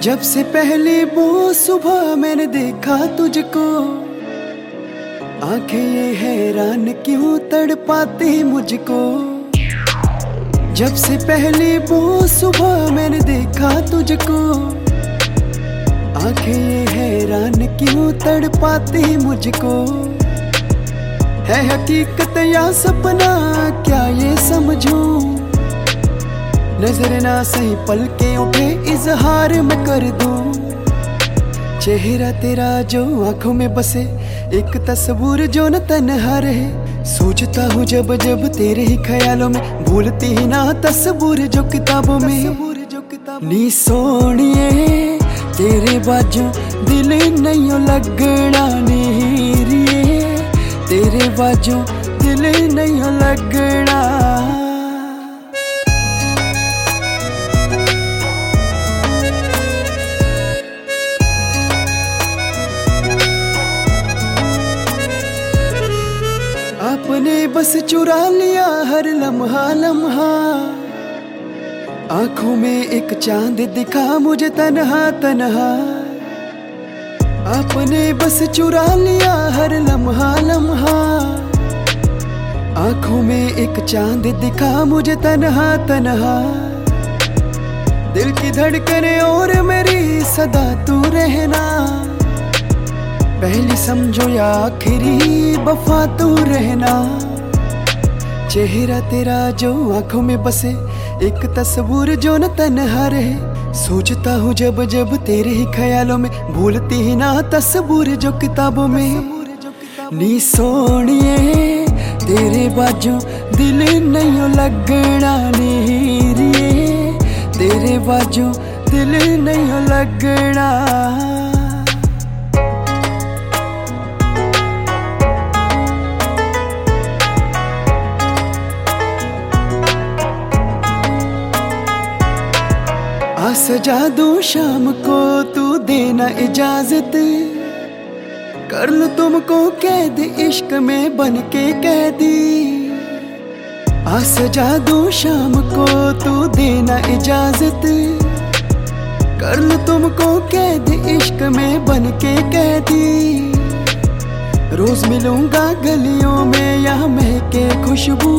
जब से पहली वो सुबह मैंने देखा तुझको, आंखें ये हैरान क्यों तड़पाती मुझको। जब से पहली वो सुबह मैंने देखा तुझको, आंखें ये हैरान क्यों तड़पाती मुझको। है हकीकत या सपना क्या ये समझूं, नजर ना सही पल के उठे इजहार मैं कर दूं। चेहरा तेरा जो आंखों में बसे, एक तस्वीर जो न तन्हा रहे। सोचता हूँ जब जब तेरे ही ख्यालों में, भूलती ही ना तस्वीर जो किताबों में। नी सोनिए तेरे बाजू दिल नहीं लगना, नीरिए तेरे बाजू दिल नहीं लगना। आपने बस चुरा लिया हर लम्हा लम्हा, आंखों में एक चांद दिखा मुझे तन्हा तन्हा। आपने बस चुरा लिया हर लम्हा लम्हा, आंखों में एक चांद दिखा मुझे तन्हा तन्हा। दिल की धड़कने और मेरी सदा तू रहना, पहली समझो या आखिरी वफा तू रहना। चेहरा तेरा जो आंखों में बसे, एक तस्वीर जो न तन्हा रहे। सोचता हूँ जब जब तेरे ही ख्यालों में, भूलती ही ना तस्वीर जो किताबों में। नी सोनिए तेरे बाजू दिल नहीं लगना, नीरिए तेरे बाजू दिल नहीं लगना। सजा दूं शाम को तू देना इजाजत, कर लूं तुमको कैद इश्क में बन के कैदी। आ सजा दूं शाम को तू देना इजाजत, कर लूं तुमको कैद इश्क में बन के कैदी। रोज मिलूंगा गलियों में यहाँ महके खुशबू,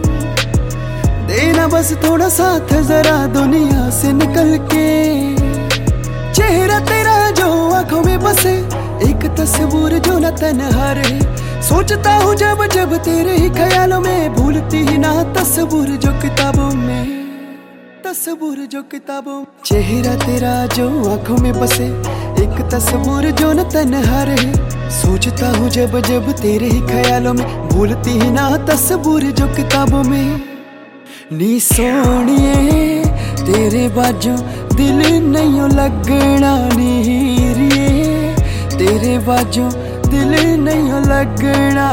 देना बस थोड़ा साथ जरा दुनिया से निकल के। चेहरा तेरा जो आंखों में बसे, एक तस्वीर जो न तन्हा रहे। सोचता हूँ जब जब तेरे ही ख्यालों में, भूलती ही ना तस्वीर जो किताबों में। तस्वीर जो किताबों। चेहरा तेरा जो आंखों में बसे, एक तस्वीर जो न तन्हा रहे। सोचता हूँ जब जब तेरे ही ख्यालों में, भूलती ही ना तस्वीर जो किताबों में। नी सोनिए तेरे बाजू दिल नहीं लगना, नीरिए तेरे बाजू दिल नहीं लगना।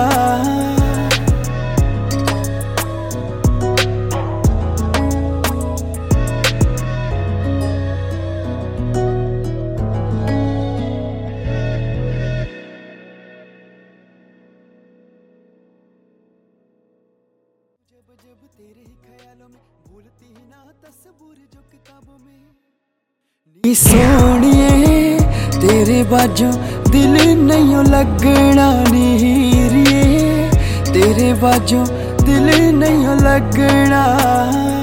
जब तेरे ही ख्यालों में, भूलती ही ना तस्वीर जो किताबों में। नी सोनिए तेरे बाजू दिल नहीं लगना, नीरिए तेरे बाजू दिल नहीं लगना।